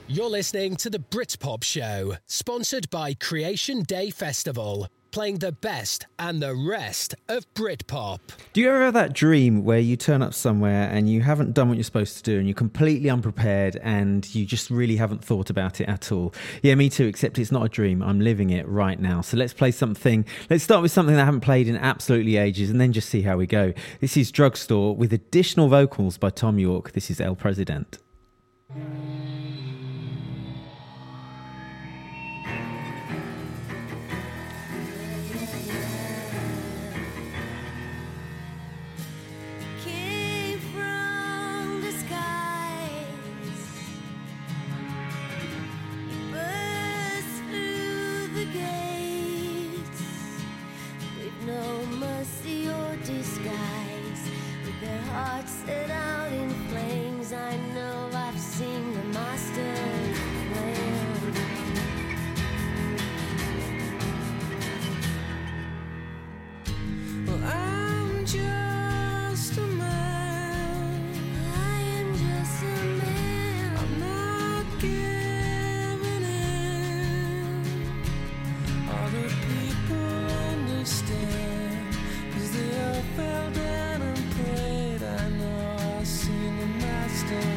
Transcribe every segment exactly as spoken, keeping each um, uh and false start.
You're listening to the Britpop Show, sponsored by Creation Day Festival, playing the best and the rest of Britpop. Do you ever have that dream where you turn up somewhere and you haven't done what you're supposed to do and you're completely unprepared and you just really haven't thought about it at all? Yeah, me too, except it's not a dream. I'm living it right now. So let's play something. Let's start with something that I haven't played in absolutely ages and then just see how we go. This is Drugstore with additional vocals by Tom York. This is El President. Set out in flames, I know I've seen the master plan. Well, I'm just a man. I am just a man. I'm not giving in. Other people understand, 'cause they all fell down and prayed. I know I've seen the master.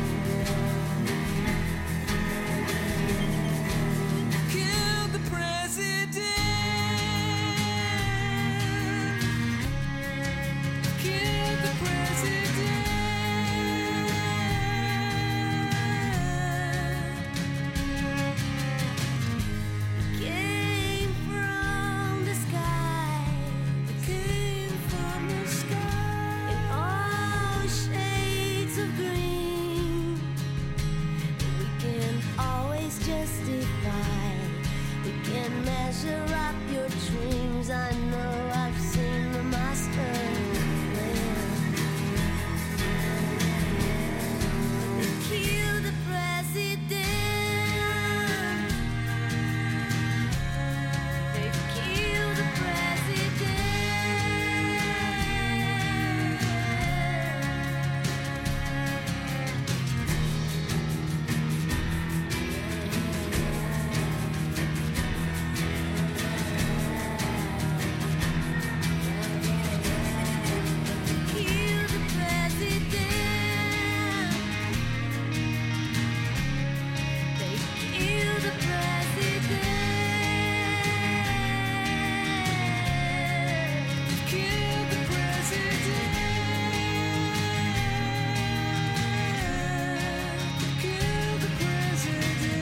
Kill the president. Kill the president. Came from the sky. Came from the sky. In all shades of green. We can always justify. We can measure up your dreams. I know I've seen the master plan. Kill the president. They kill the president. Kill the president. They kill the president. Kill the president. Kill the president.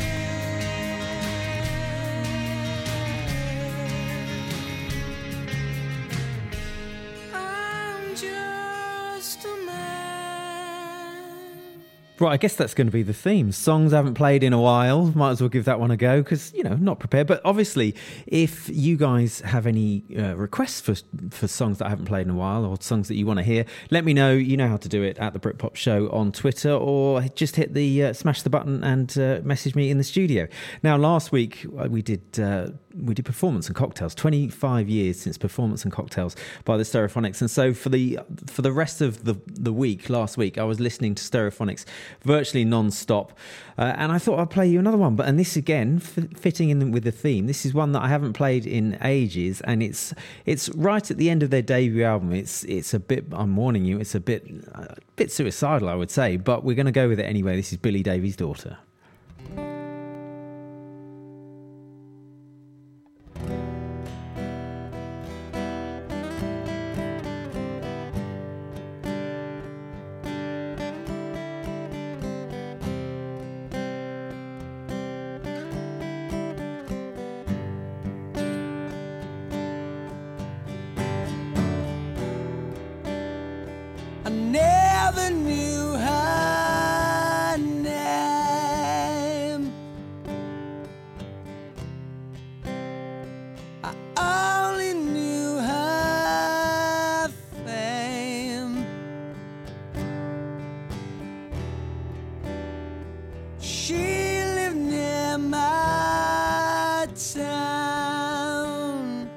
I'm just a man. Right, I guess that's going to be the theme. Songs I haven't played in a while. Might as well give that one a go because, you know, not prepared. But obviously, if you guys have any uh, requests for for songs that I haven't played in a while or songs that you want to hear, let me know. You know how to do it at the Britpop Show on Twitter or just hit the, uh, smash the button and uh, message me in the studio. Now, last week we did... Uh, we did Performance and Cocktails, twenty-five years since Performance and Cocktails by the Stereophonics. And so for the for the rest of the, the week, last week, I was listening to Stereophonics virtually non-stop. Uh, and I thought I'd play you another one. But and this, again, f- fitting in with the theme, this is one that I haven't played in ages. And it's it's right at the end of their debut album. It's it's a bit, I'm warning you, it's a bit, a bit suicidal, I would say. But we're going to go with it anyway. This is Billy Davies' Daughter. I never knew her name. I only knew her fame. She lived near my town,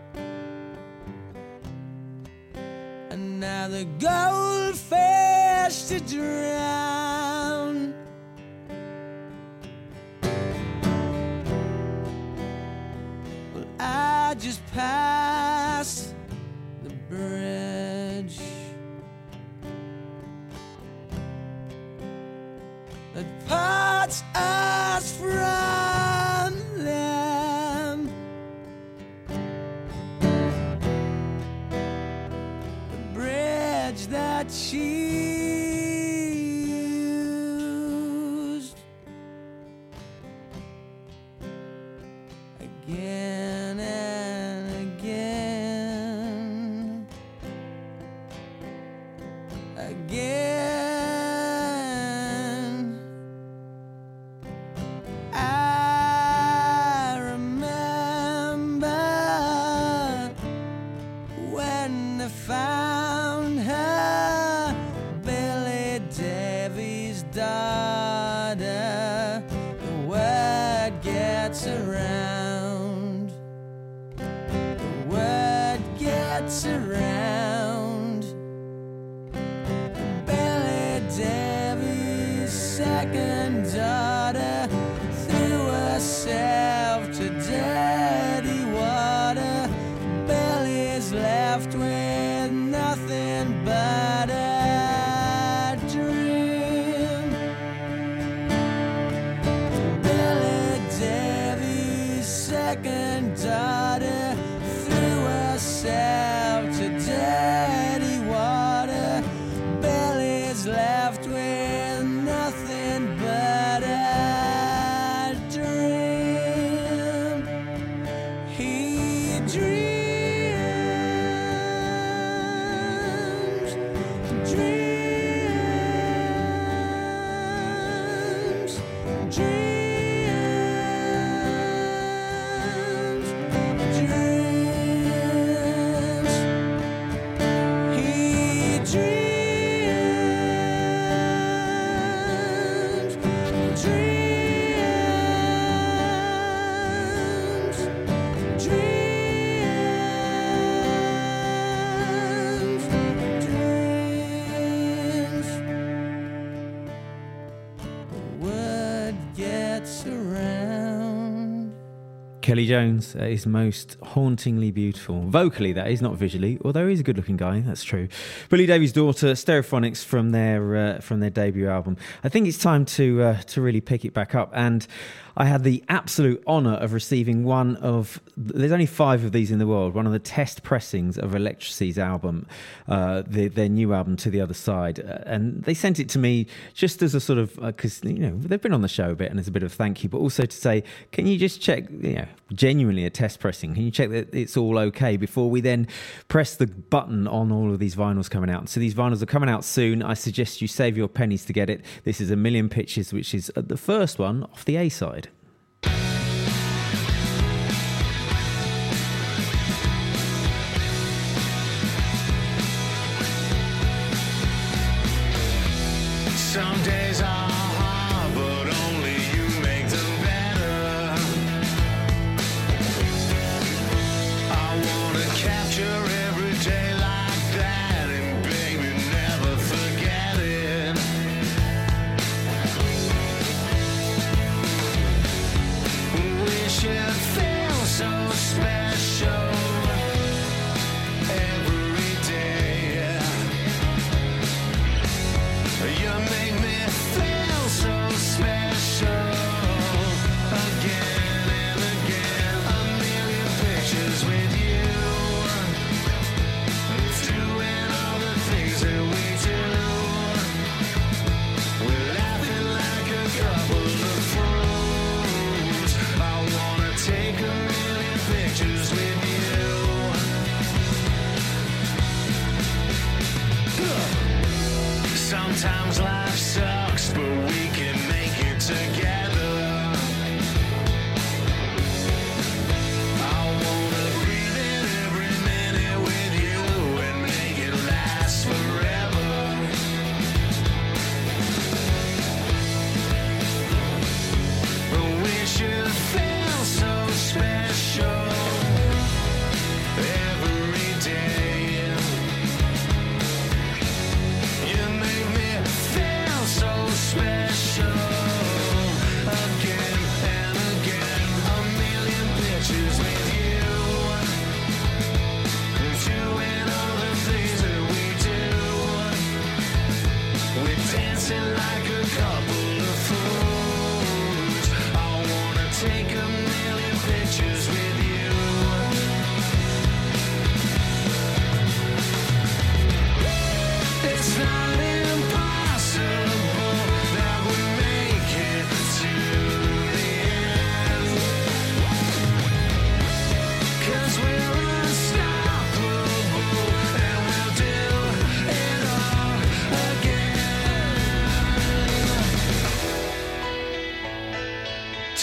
and now the goldfish to drown. just past the bridge that parts us from them. The bridge that she used again and again, again. I remember when I found her, Billy Davies' daughter. The word gets around, the word gets around. Billy Davies' second daughter threw herself to dirty water. Billy's left with nothing but a dream. Billy Davies' second daughter threw herself to dirty water. Billy's left with nothing but a dream. He dreams, dreams, dreams, dreams. He dreams, dreams, dreams, dreams. The word gets around. Kelly Jones at his most hauntingly beautiful. Vocally, that is, not visually, although he's a good-looking guy, that's true. Billy Davies' Daughter, Stereophonics from their uh, from their debut album. I think it's time to uh, to really pick it back up, and I had the absolute honour of receiving one of, there's only five of these in the world, one of the test pressings of Electracy's album, uh, the, their new album, To the Other Side. Uh, and they sent it to me just as a sort of, because, uh, you know, they've been on the show a bit and as a bit of thank you, but also to say, can you just check, you know, genuinely a test pressing, can you check that it's all okay before we then press the button on all of these vinyls coming out? So these vinyls are coming out soon. I suggest you save your pennies to get it. This is A Million Pictures, which is the first one off the A-side. Some days are hard, but only you make them better. I wanna capture every day like that, and baby, never forget it.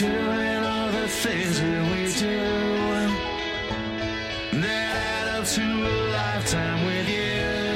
doing all the things that we do that add up to a lifetime with you.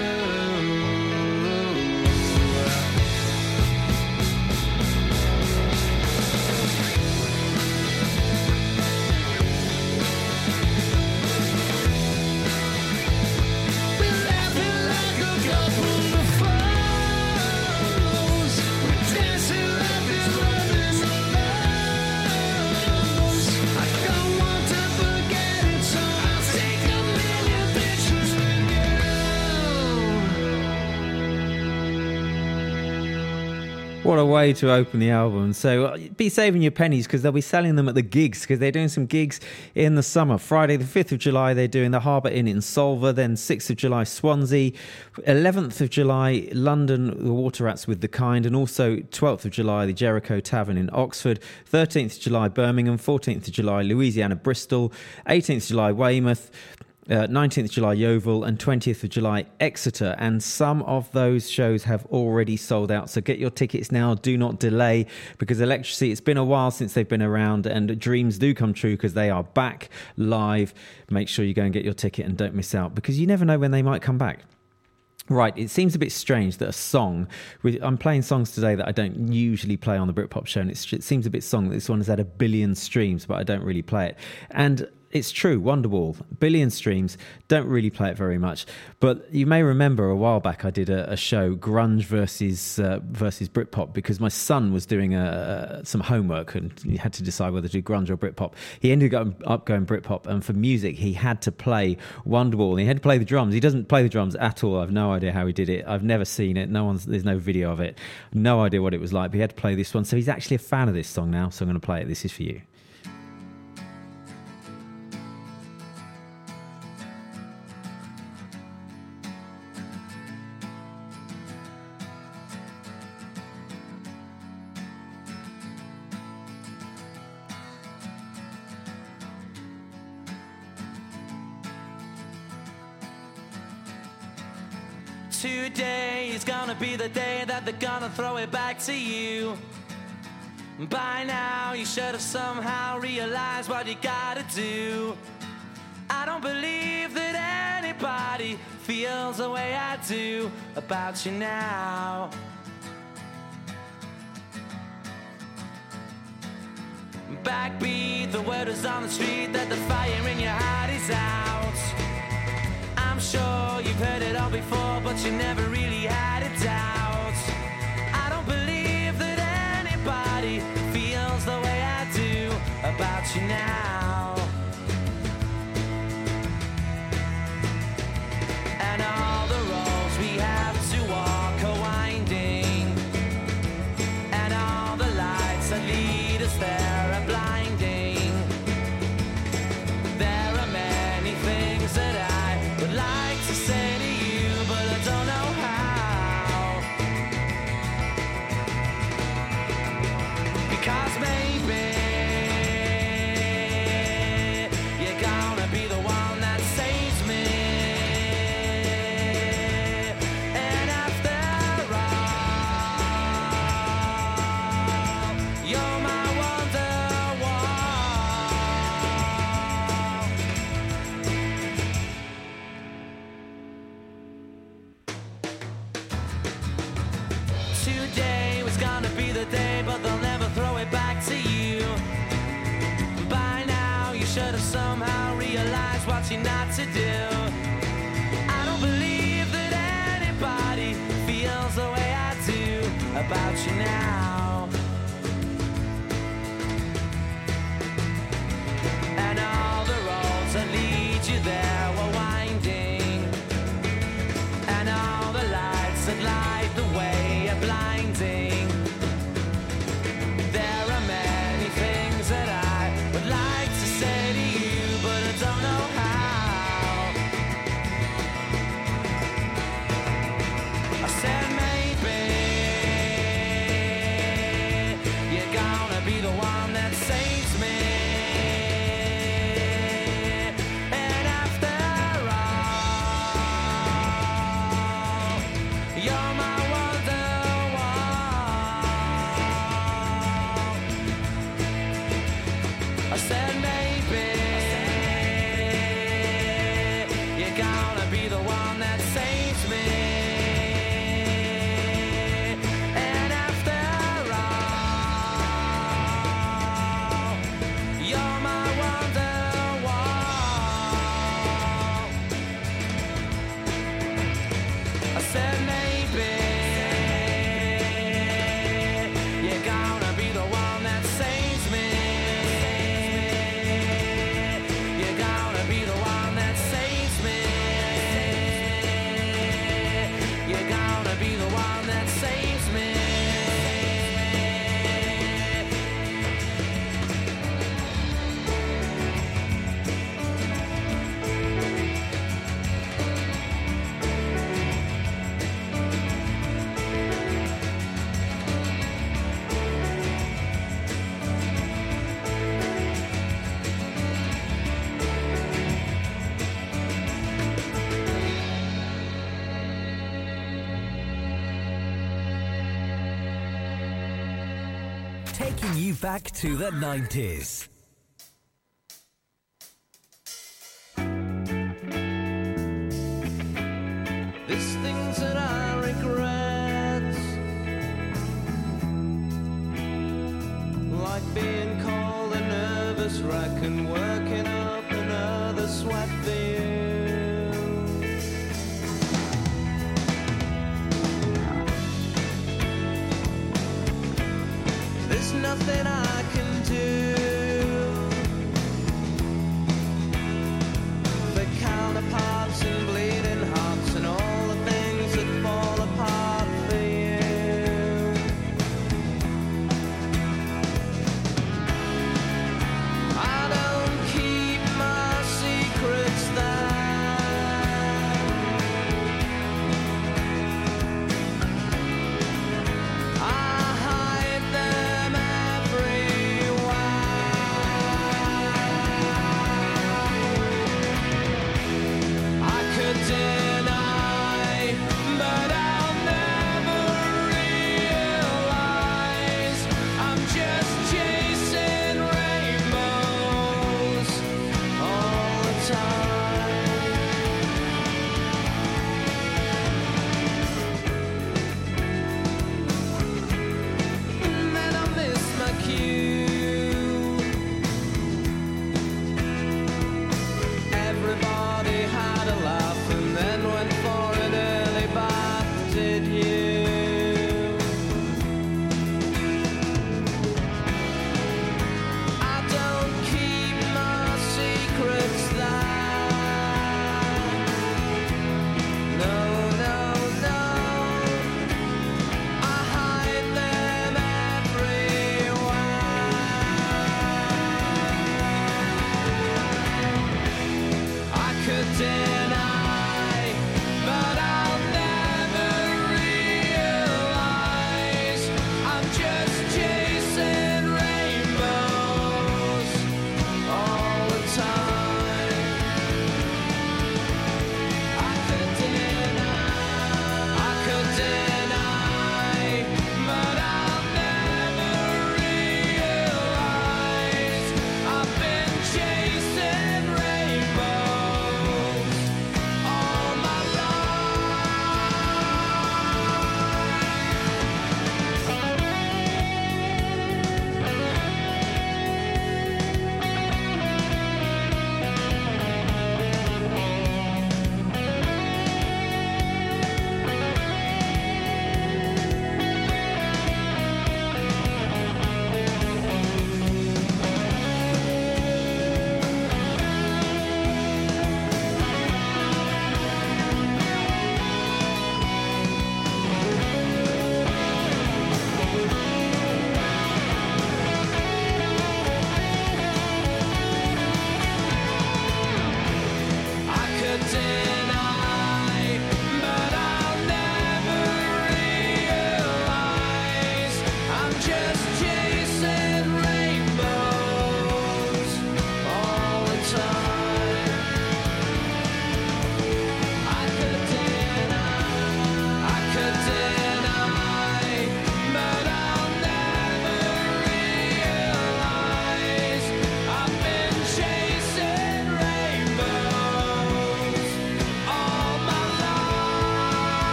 What a way to open the album. So uh, be saving your pennies because they'll be selling them at the gigs because they're doing some gigs in the summer. Friday the fifth of July, they're doing the Harbour Inn in Solva. Then sixth of July, Swansea. eleventh of July, London, the Water Rats with The Kind. And also twelfth of July, the Jericho Tavern in Oxford. thirteenth of July, Birmingham. fourteenth of July, Louisiana, Bristol. eighteenth of July, Weymouth. Uh, nineteenth of July, Yeovil, and twentieth of July, Exeter. And some of those shows have already sold out. So get your tickets now. Do not delay because Electricity, it's been a while since they've been around and dreams do come true because they are back live. Make sure you go and get your ticket and don't miss out because you never know when they might come back. Right, it seems a bit strange that a song, I'm playing songs today that I don't usually play on the Britpop show, and it's, it seems a bit song that this one has had a billion streams, but I don't really play it. And it's true, Wonderwall, billion streams, don't really play it very much. But you may remember a while back I did a, a show, Grunge versus uh, versus Britpop, because my son was doing a, some homework and he had to decide whether to do Grunge or Britpop. He ended up going Britpop, and for music he had to play Wonderwall, and he had to play the drums. He doesn't play the drums at all. I've no idea how he did it. I've never seen it. No one's there's no video of it. No idea what it was like, but he had to play this one. So he's actually a fan of this song now, so I'm going to play it. This is for you. Today is gonna be the day that they're gonna throw it back to you. By now you should have somehow realized what you gotta do. I don't believe that anybody feels the way I do about you now. Backbeat, the word is on the street that the fire in your heart is out. I'm sure you've heard it all before, but you never really had a doubt. I don't believe that anybody feels the way I do about you now. And all the roads we have to walk are winding, and all the lights that lead us there are blinding. There are many things that I would like to say to you, but I don't know how. Because maybe you're gonna be the one that saves me. And after all, you're my today was gonna be the day, but they'll never throw it back to you. By now you should have somehow realized what you're not to do. I don't believe that anybody feels the way I do about you now. And all the roads that lead you there were winding, and all the lights that light the way are blinding. There are many things that I would like to say to you, but I don't know how. I said maybe you're gonna be the one that saves me. And after all, you're my Wonderwall. I said maybe you're gonna be the one that saves me. And after all, you're my wonderwall. I said maybe you're gonna be the one that saves me. You're gonna be the one that saves me. You're gonna be the one that saves me. Taking you back to the nineties. There's things that I regret, like being cold and nervous wreck and working up another sweat for you. There's nothing I can do for counterparts and bleeding hearts and all the things that fall apart for you. I don't keep my secrets there. I hide them everywhere.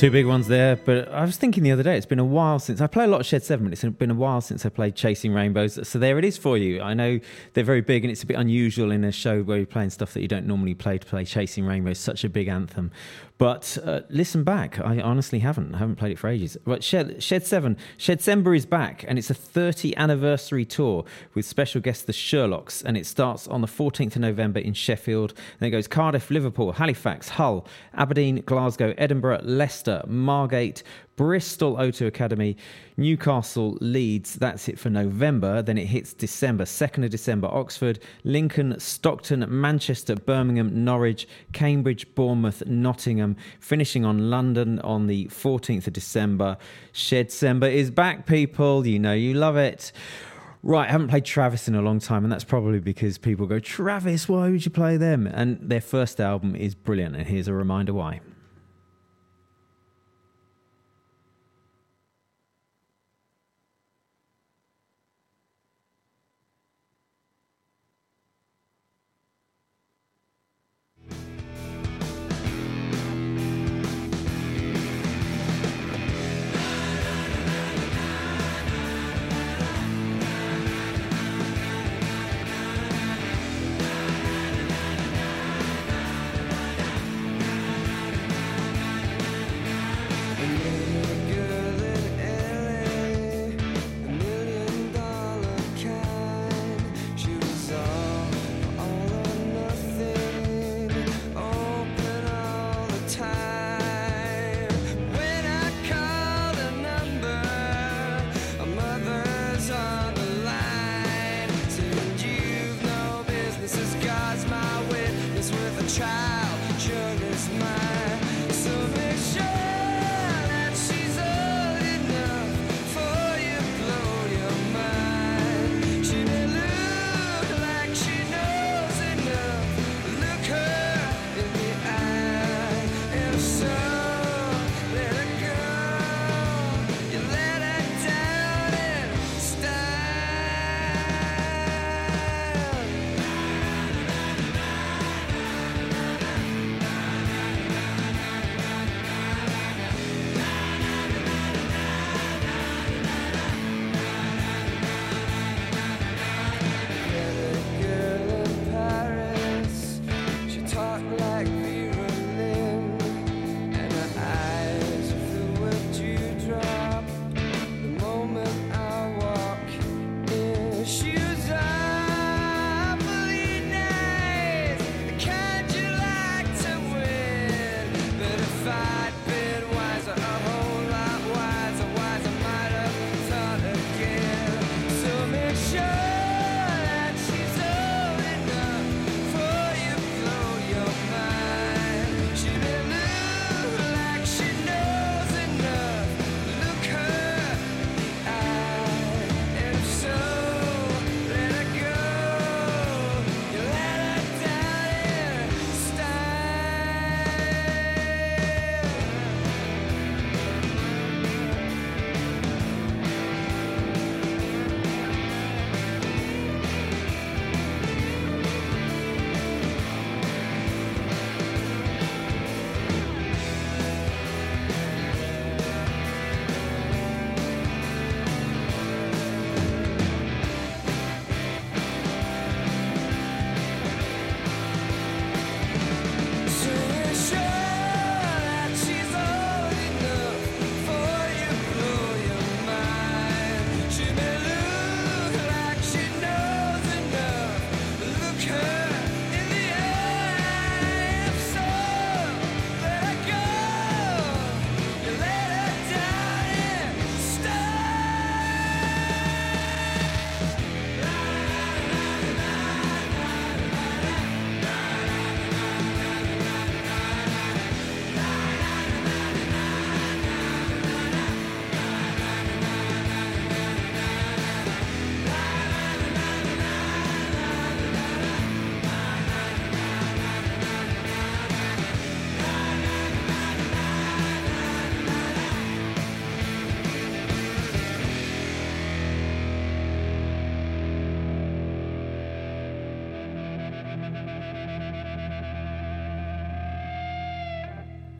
Two big ones there, but I was thinking the other day, it's been a while since, I play a lot of Shed seven, but it's been a while since I played Chasing Rainbows, so there it is for you. I know they're very big and it's a bit unusual in a show where you're playing stuff that you don't normally play to play Chasing Rainbows, such a big anthem. But uh, listen back, I honestly haven't, I haven't played it for ages. But Shed, Shed seven, Shedsember is back, and it's a thirtieth anniversary tour with special guests the Sherlocks, and it starts on the fourteenth of November in Sheffield, then it goes Cardiff, Liverpool, Halifax, Hull, Aberdeen, Glasgow, Edinburgh, Leicester, Margate, Bristol O two Academy, Newcastle, Leeds. That's it for November. Then it hits December, second of December, Oxford, Lincoln, Stockton, Manchester, Birmingham, Norwich, Cambridge, Bournemouth, Nottingham, finishing on London on the fourteenth of December. Shedsember is back, people. You know you love it. Right, I haven't played Travis in a long time, and that's probably because people go, Travis, why would you play them? And their first album is brilliant, and here's a reminder why.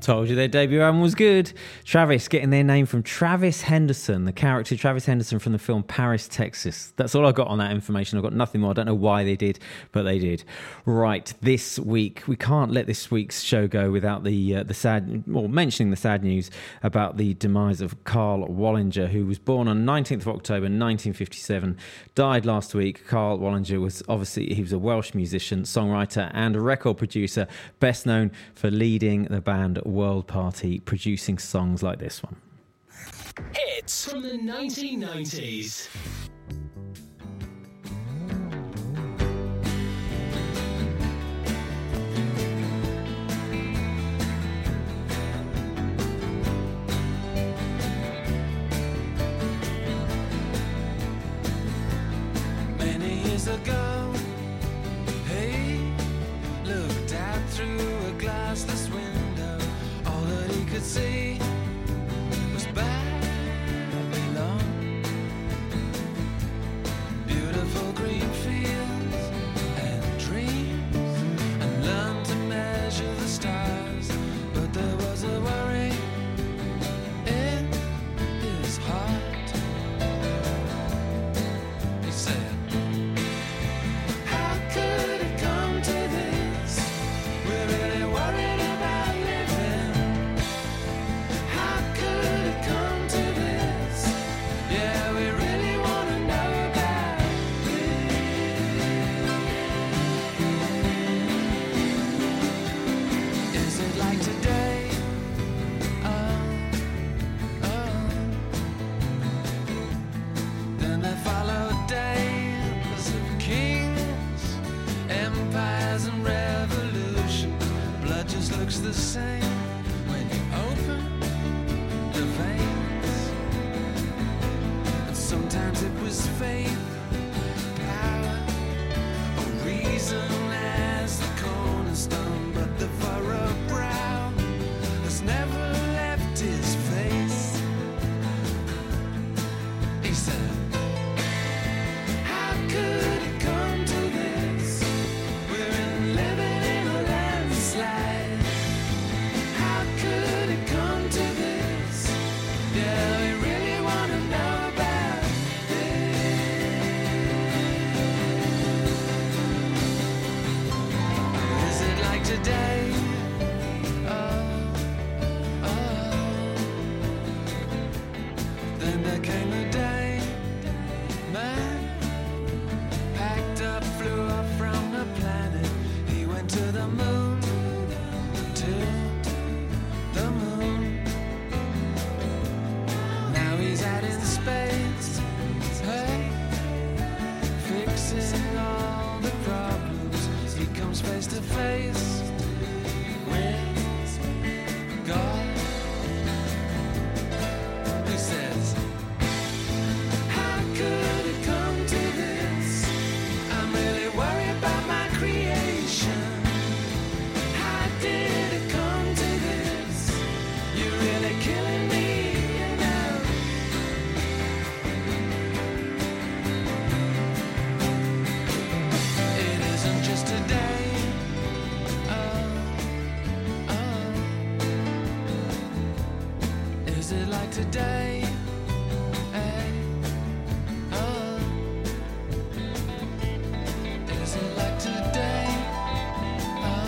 Told you their debut album was good. Travis getting their name from Travis Henderson, the character Travis Henderson from the film Paris, Texas. That's all I got on that information. I've got nothing more. I don't know why they did, but they did. Right, this week, we can't let this week's show go without the uh, the sad, or mentioning the sad news about the demise of Carl Wallinger, who was born on nineteenth of October nineteen fifty-seven, died last week. Carl Wallinger was obviously, he was a Welsh musician, songwriter and a record producer, best known for leading the band World Party, producing songs like this one. Hits from the nineteen nineties. Many years ago, he looked out through a glassless window. All that he could see was Babylon. Beautiful green fields and dreams, and learned to measure the stars. But there was a worry in his heart. He said, how could it come to this? We're really worried about living. How could it come to this? Yeah, we really want to know about it. Is it like today? Oh, oh. Then there followed days of kings, empires and revolution. Blood just looks the same when you open the veins. And sometimes it was faith, power, or reason as the cornerstone. But the furrowed brow has never left his face. He said, how could it come to this? We're in living in a landslide. How could it come to this? Yeah, we really want to know about it. Is it like today? Oh, oh. Then there came a day, man packed up, flew up from the planet. He went to the moon, to the moon. Now he's out in space, hey, fixing all the problems. He comes face to face with God. He says, how could it come to this? I'm really worried about my creation. How did it come to this? You're really killing me, you know. It isn't just today. Oh, oh. Is it like today? Hey, oh. Is it like today? Oh.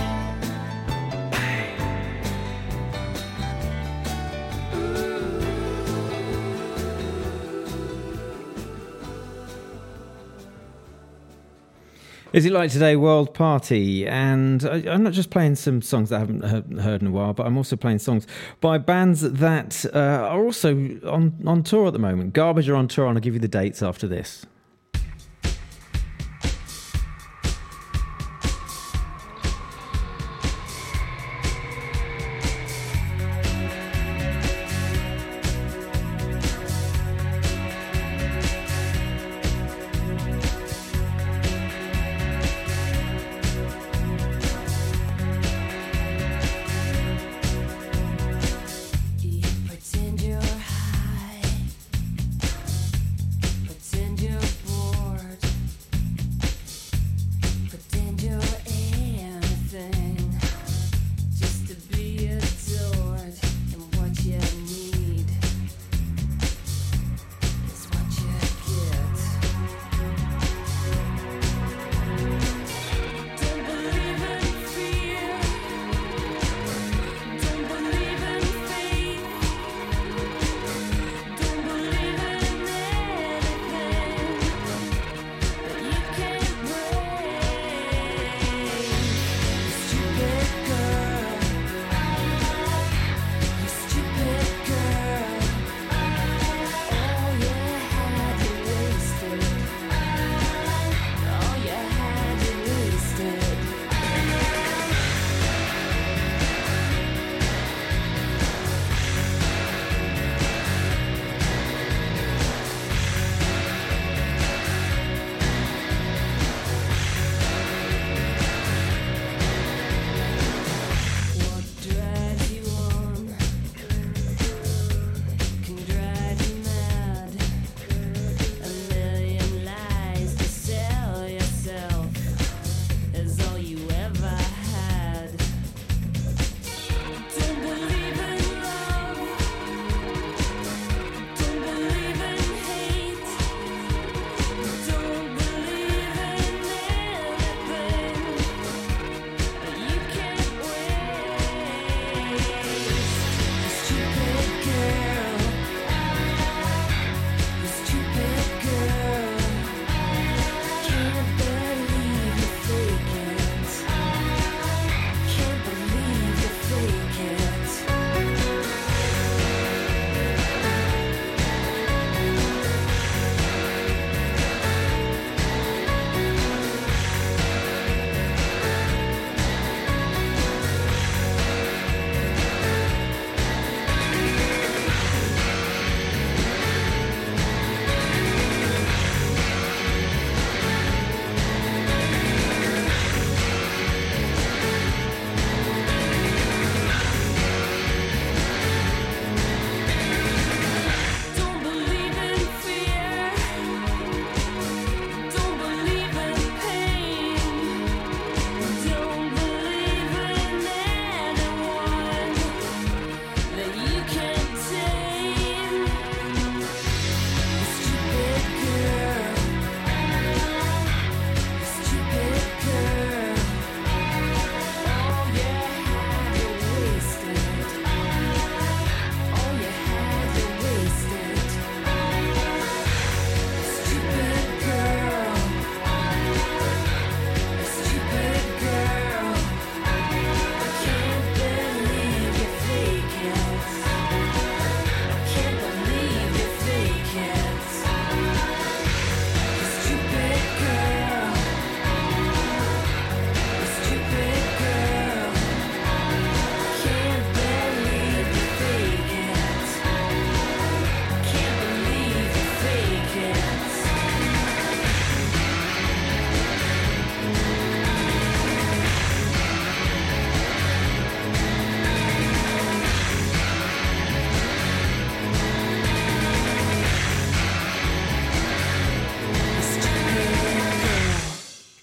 Is it like today, World Party? And I, I'm not just playing some songs that I haven't heard, heard in a while, but I'm also playing songs by bands that uh, are also on, on tour at the moment. Garbage are on tour, and I'll give you the dates after this. Pretend you're high, pretend you're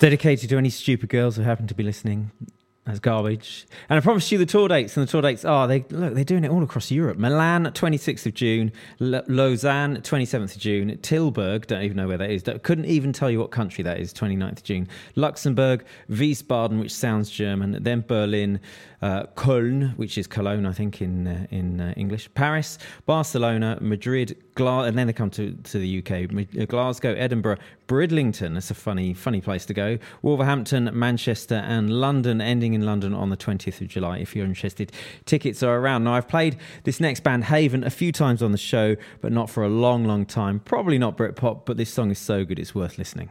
dedicated to any stupid girls who happen to be listening. That's garbage. And I promised you the tour dates, and the tour dates are, they look, they're doing it all across Europe. Milan, twenty-sixth of June. L- Lausanne, twenty-seventh of June. Tilburg, don't even know where that is. Couldn't even tell you what country that is, twenty-ninth of June. Luxembourg, Wiesbaden, which sounds German. Then Berlin, uh, Köln, which is Cologne, I think, in uh, in uh, English. Paris, Barcelona, Madrid, Gla- and then they come to, to the U K. Glasgow, Edinburgh, Bridlington, that's a funny, funny place to go. Wolverhampton, Manchester, and London, ending in London on the twentieth of July, if you're interested. Tickets are around. Now, I've played this next band, Haven, a few times on the show, but not for a long, long time. Probably not Britpop, but this song is so good it's worth listening.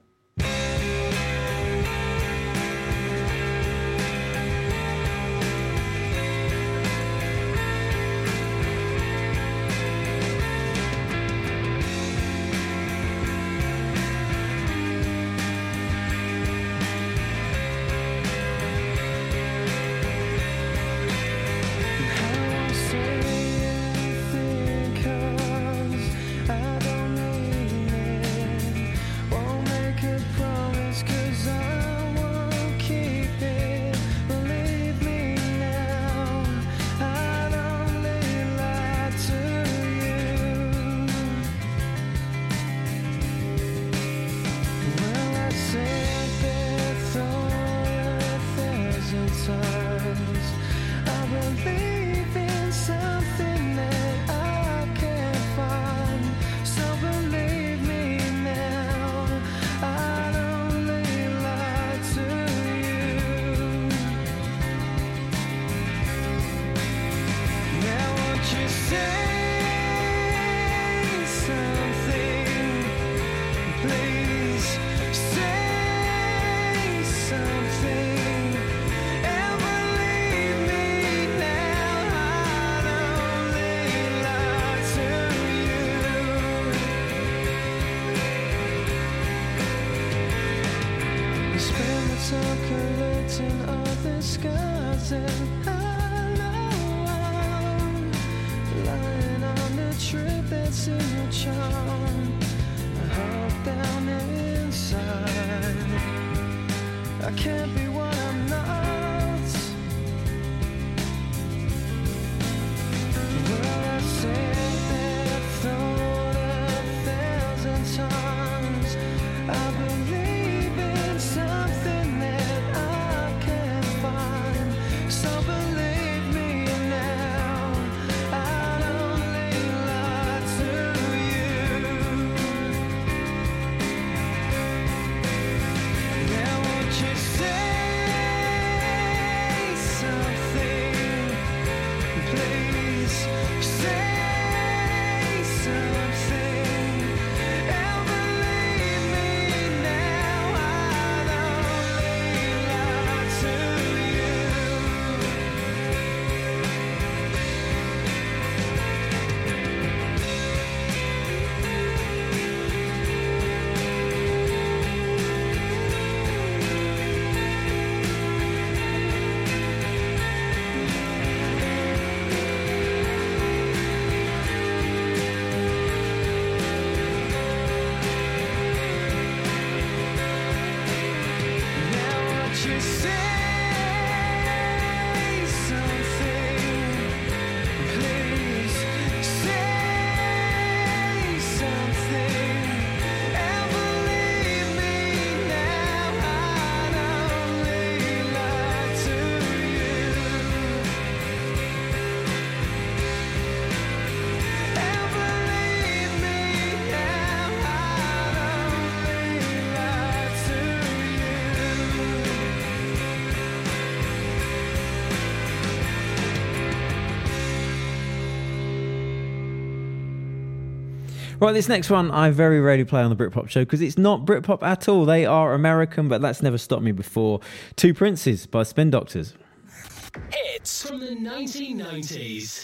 Right, this next one I very rarely play on the Britpop show because it's not Britpop at all. They are American, but that's never stopped me before. Two Princes by Spin Doctors. Hits from the nineteen nineties.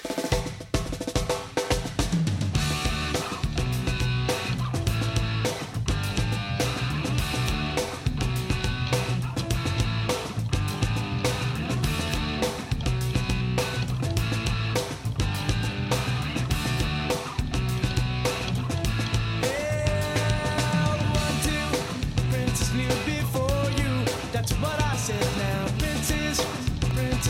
Knew before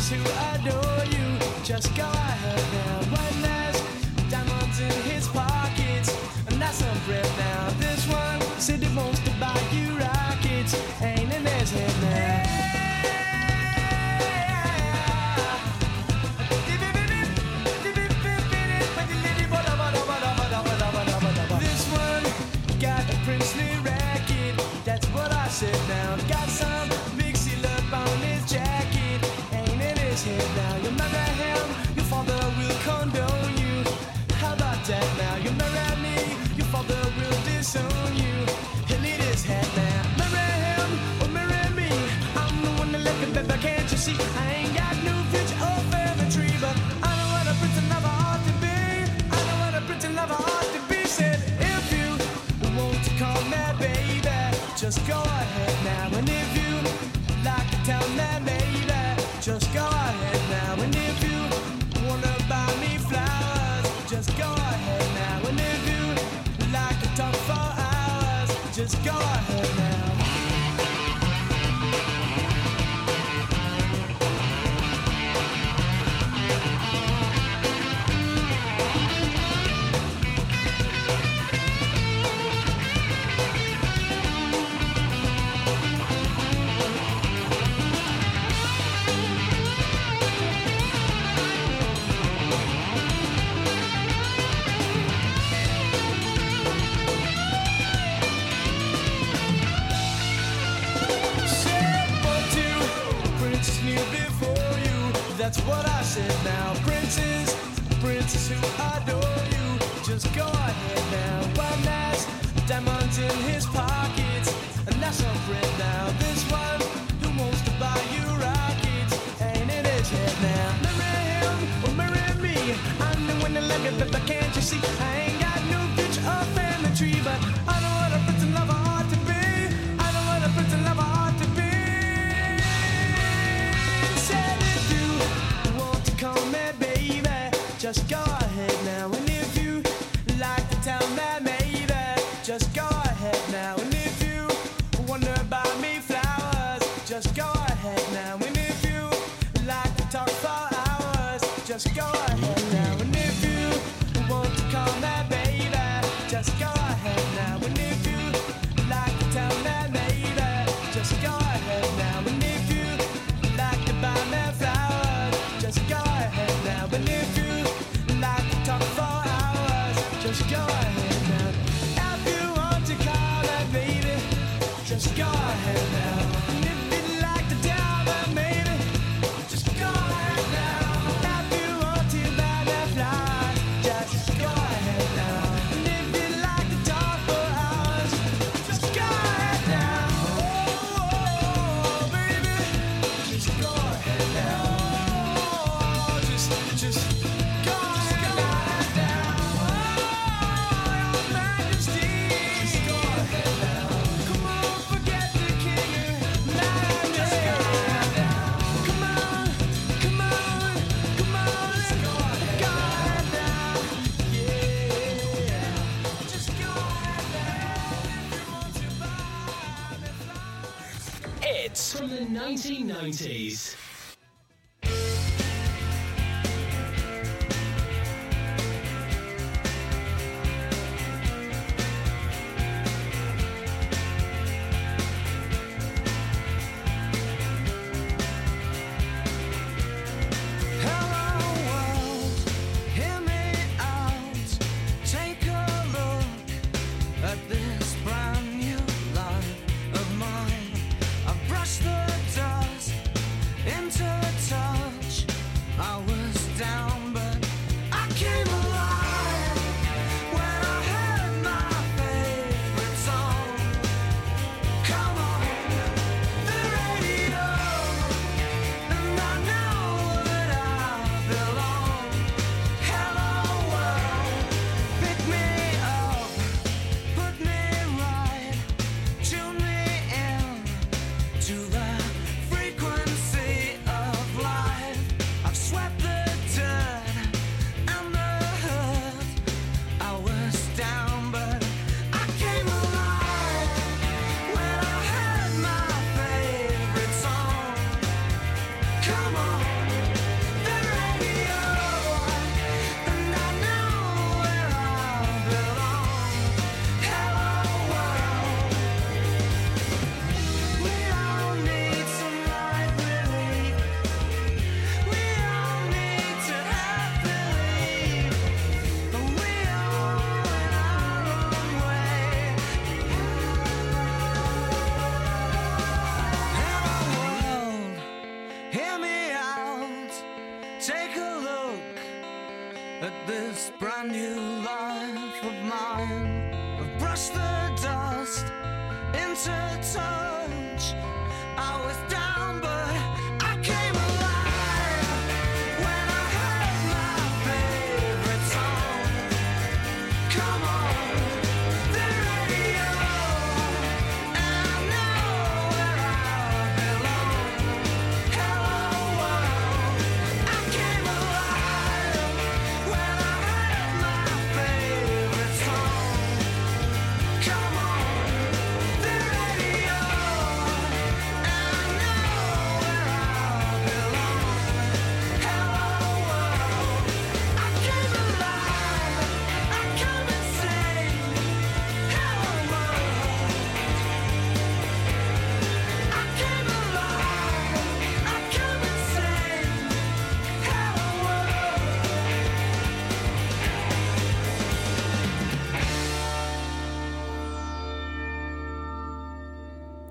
princes who adore you. Just go ahead now. One last diamonds in his pockets, and that's some bread now. This one said he wants to buy you rockets, ain't in his head now. This one got a princely racket, that's what I said now. Got some big seal up on his jacket, ain't in his head now. You marry him, your father will condone you. How about that now? You marry me, your father will disown you. He'll eat his head now. Marry him or marry me, I'm the one that left it, baby, can't you see? I ain't got no future or family tree, but I know what a prince and lover ought to be. I know what a prince and lover ought to be. Said if you want to call me baby, just go ahead now. And if you like to tell me baby, just go ahead now. And if you wanna buy me flowers, just go ahead now. And if you like to talk for hours, just go ahead now. That's what I said now. Princes, princes who adore you, just go ahead now. One last diamonds in his pockets, and that's some bread now. This one who wants to buy you rockets, ain't in his head now. Marry him or marry me, I'm the one that love you, but can't you see? I ain't got no future or family tree, but I know what a prince and lover ought to be. I know what a prince and lover ought to be. Said if you want to call me baby, just go ahead now. And if you like to tell me maybe, just go ahead now. And if you wanna buy me flowers, just go ahead now. And if you like to talk for hours, just go ahead now. And if you want to call me baby, just go ahead now. And if you like to tell me maybe, just go ahead now. And if you like to buy me flowers, just go ahead now. And if you like to talk for hours, just go ahead now. If you want to call that baby, just go ahead now. And if you like to tell that maybe, just go ahead now. If you want to buy that flowers, just go ahead now. And if you like to talk for hours, just go ahead now. Oh, baby, just go ahead now. Oh, just, just go ahead now. Oh, your Majesty, just go ahead now. Come on, forget the king and majesty. Come on, come on, come on, let's go ahead now. Yeah, just go ahead now. If you want to buy me flowers. Hits from the nineteen nineties. Hello world, hear me out. Take a look at this brand new life of mine. I've brushed the dust in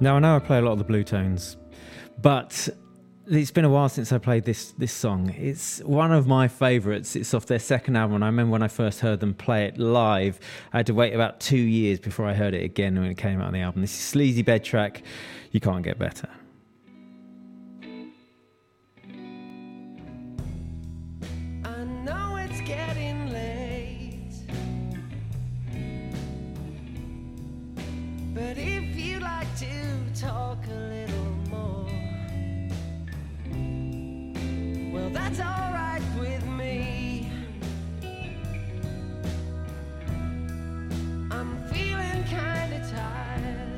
Now, I know I play a lot of the blue tones, but it's been a while since I played this this song. It's one of my favourites. It's off their second album, and I remember when I first heard them play it live, I had to wait about two years before I heard it again when it came out on the album. This is Sleazy Bed Track. You can't get better. I know it's getting late, but if you'd like to talk a little more, well, that's all right with me. I'm feeling kinda tired,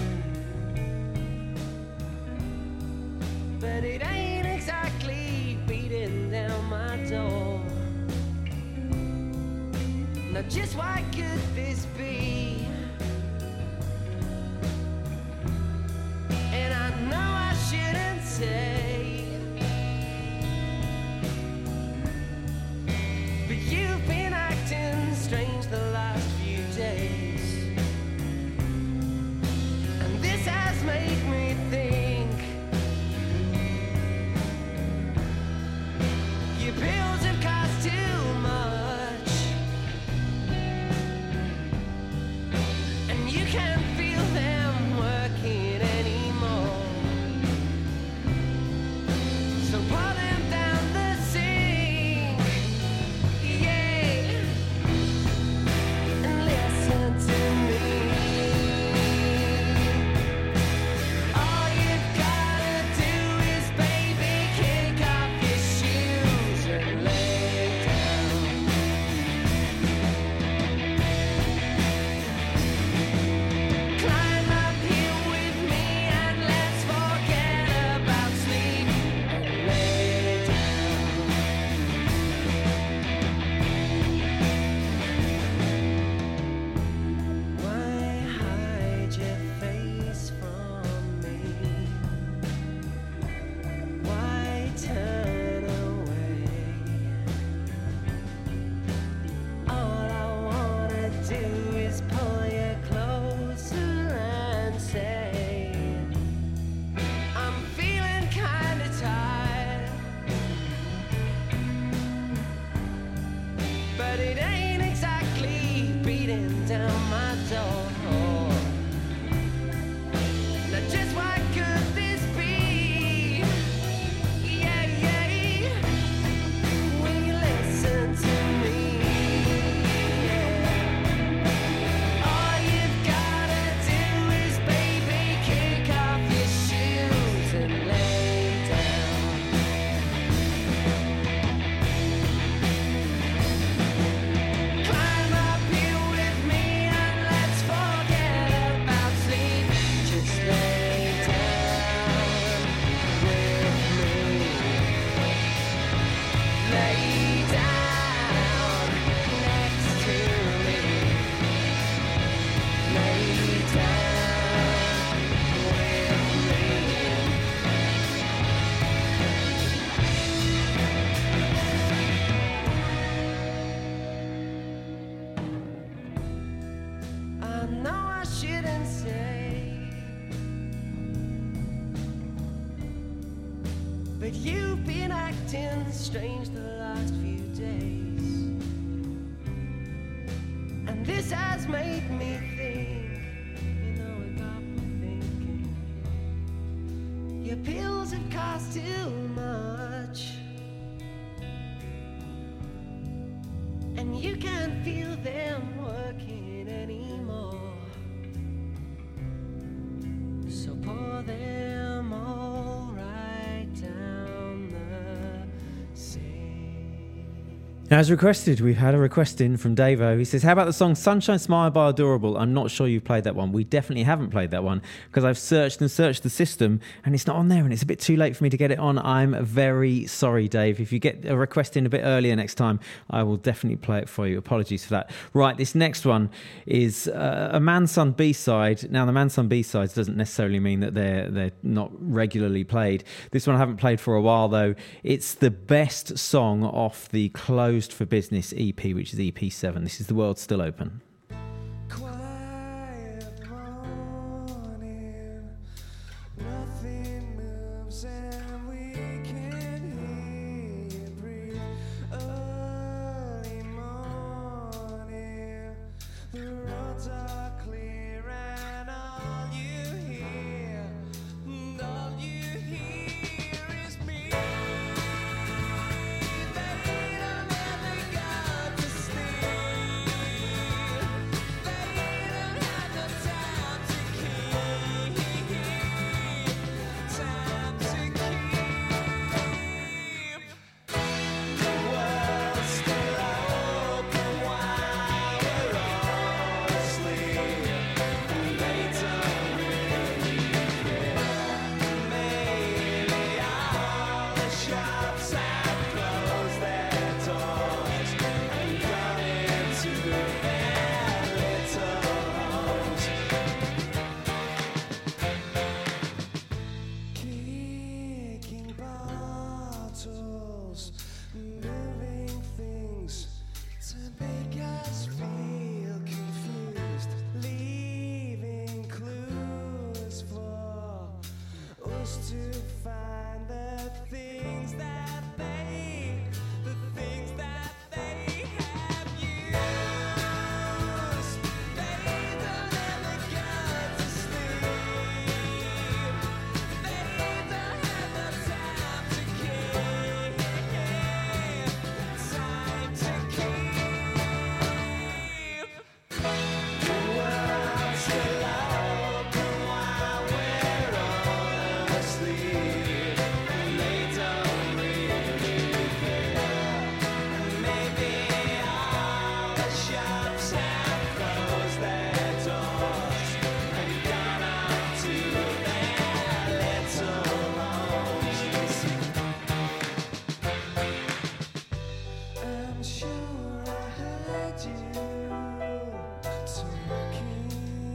but it ain't exactly beating down my door. Now just why could this be? And I know I shouldn't say, but you've been acting strange the last few days, and this has made me think your pills have cost too much, and you can't feel them working anymore. So pour them down the sink, yeah, and listen to me. All you've gotta do is, baby, kick off your shoes and lay down. Climb up here with me and let's forget about sleep and lay down. Why hide your face from me? Why turn away? All I wanna do is pull you closer and say, I'm feeling kinda tired, but it ain't exactly beating down my door. Now just why could this be? Yeah, yeah. Will you listen to me? Yeah. All you've gotta do is, baby, kick off your shoes and lay down. Climb up here with me and let's forget about sleep. Just lay down with me. Lay down next to me. Lay down with me. I know I shouldn't say, but you've been acting strange the last few days, and this has made me think, you know, it got me thinking, your pills have cost too much, and you can't feel them working anymore. So pour them all right down the sink. As requested, we've had a request in from Davo. He says, how about the song Sunshine Smile by Adorable? I'm not sure you've played that one. We definitely haven't played that one because I've searched and searched the system and it's not on there and it's a bit too late for me to get it on. I'm very sorry, Dave. If you get a request in a bit earlier next time, I will definitely play it for you. Apologies for that. Right, this next one is uh, a Man Son B-side. Now, the Man Son B-sides doesn't necessarily mean that they're, they're not regularly played. This one I haven't played for a while, though. It's the best song off the Closed for Business E P, which is E P seven. This is The World's Still Open. Quiet morning, bottles, moving things to make us feel confused, leaving clues for us to find the things that they, the things that they have used. They don't ever go to sleep. They don't have the time to keep, time to keep. The world's still open while we're all asleep. They don't really care. Maybe all the shops have closed their doors and gone up to their little homes. I'm sure I heard you talking.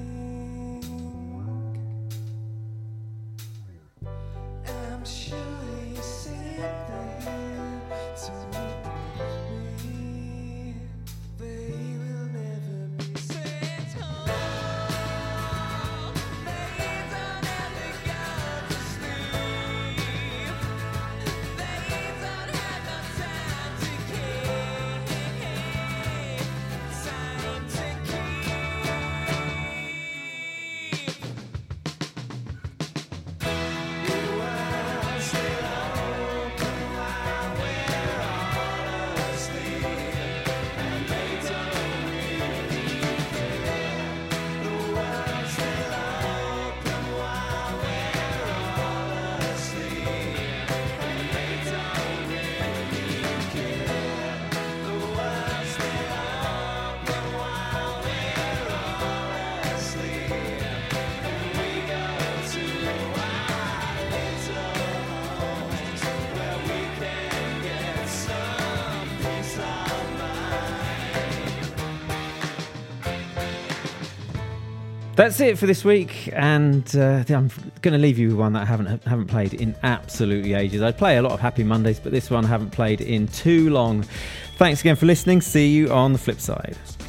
I'm sure you said that to me. They will never be sent home. They don't ever go to sleep. They don't have no time to keep, time to keep. The world's still open while we're all asleep, and they don't really care. The world's still open while we're all asleep, and they don't really care. The world's still open while we're all asleep, and we go to our little homes where we can get some peace of mind. That's it for this week, and uh, I'm going to leave you with one that I haven't haven't played in absolutely ages. I play a lot of Happy Mondays, but this one I haven't played in too long. Thanks again for listening. See you on the flip side.